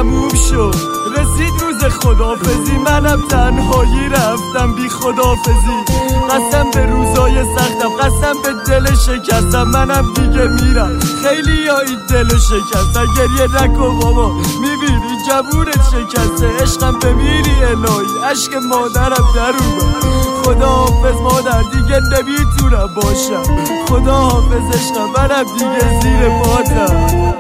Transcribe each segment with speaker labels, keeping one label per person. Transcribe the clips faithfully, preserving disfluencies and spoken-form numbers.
Speaker 1: تموم شد، رسید روز خدافزی، منم تنهایی رفتم بی خدافزی. قسم به روزای سختم، قسم به دل شکستم، منم دیگه میرم. خیلی یا این دل شکستم، گریه نکن بابا میبینی جبونت شکسته. عشقم بمیری الهی، عشق مادرم در اومد. خداحافظ مادر دیگه نمیتونم باشم، خداحافظ عشقم منم دیگه زیر پاتم.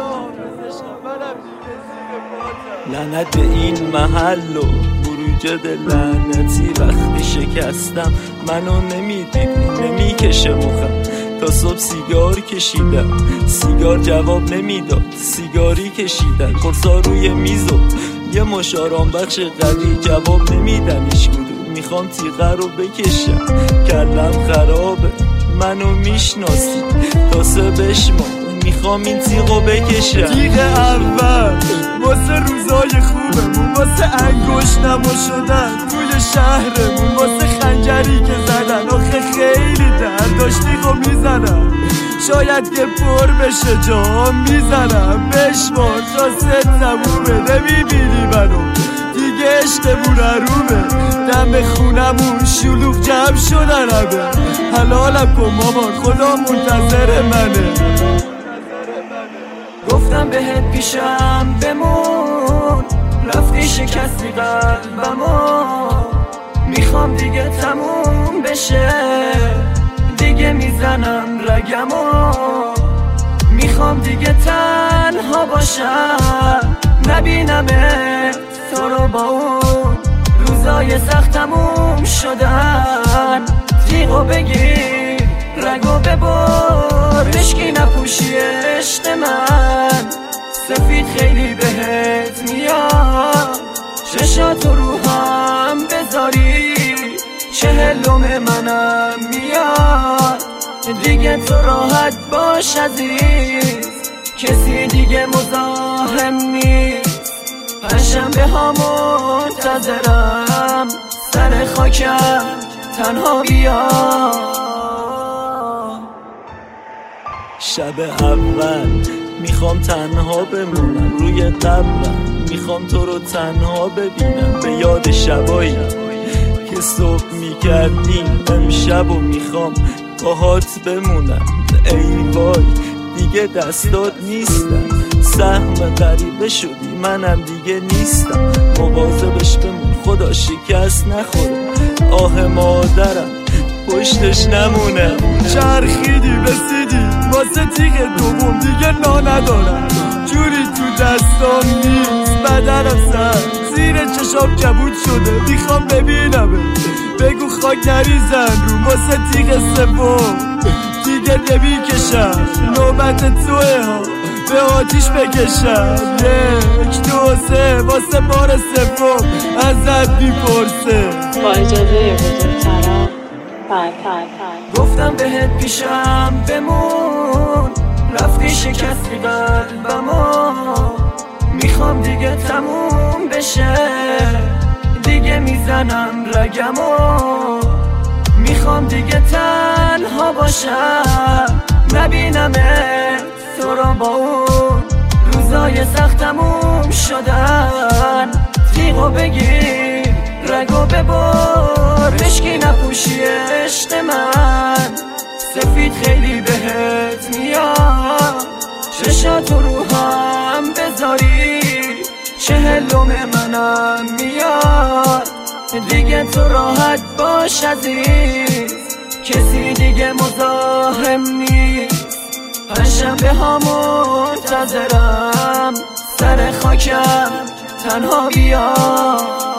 Speaker 2: لعنت به این محل و بروجد لعنتی، وقتی شکستم منو نمیدید نمیکشه مخم. تا صبح سیگار کشیدم، سیگار جواب نمیداد، سیگاری کشیدن قرصا روی میزو یه مشارام بخش قوی جواب نمیدن هیچ کدوم. میخوام تیغه رو بکشم، کلم خرابه منو میشناسی، تا سه بشما میخوام این تیغو بکشم.
Speaker 1: تیغ اول واسه روزای خوبمون، واسه انگوش نما شدن توی شهرمون، واسه خنجری که زدن آخه خیلی درد داشت. تیغو میزنم شاید که پر بشه جا، میزنم بشمار تا سه تمومه. نمیبینی منو دیگه عشقمون عروبه، دم خونمون شلوغ جمع شدن همه. حلالم کن مامان خدا منتظر منه.
Speaker 2: گفتم بهت پیشم بمون، رفتی شکستی قلبمو. میخوام دیگه تموم بشه، دیگه میزنم رگمو. میخوام دیگه تنها باشم، نبینمت تو رو با اون روزای سخت تموم شدن. تیغو بگیر رگو ببر، مشکی نپوشی عشق من. سفید خیلی بهت میاد، چشاتو رو هم بذاری، چهلم منم میاد. دیگه تو راحت باش عزیز، کسی دیگه مزاحم نیست. پنجشنبه ها منتظرم، سر خاکم تنها بیا. شب اول میخوام تنها بمونم روی قبرم، میخوام تو رو تنها ببینم به یاد شبایی که صبح میکردیم امشب و میخوام باهات بمونم. ای وای دیگه دستات نیستم، سهم غریبه شدی منم دیگه نیستم. مواظبش بمون خدا شکست نخوره، آه مادرم پشتش نمونه.
Speaker 1: چرخیدی رسیدی واسه تیغ دوم، دیگه نا ندارم جوری تو دستام نیست. بدنم سر زیر چشام کبود شده، میخوام ببینم بگو خاک نریزن رو واسه تیغ سوم. دیگه نمیکشم نوبت توه ها، به آتیش بکشم. یک دو سه واسه بار سوم ازت میپرسه.
Speaker 3: با اجازه بزرگترم پای پای پای
Speaker 2: گفتم بهت پیشم بمون، رفتی شکستی قلبمو. میخوام دیگه تموم بشه، دیگه میزنم رگمو. میخوام دیگه تنها باشم، نبینمت تو رو با اون روزای سخت تموم شدن. تیغو بگیر رگو ببر، مشکی نپوشی عشق من. سفید خیلی بهت میاد، چشاتو رو هم بذاری، چهلم منم میاد. دیگه تو راحت باش عزیز، کسی دیگه مزاحم نیست. پنجشنبه ها منتظرم، سر خاکم تنها بیا.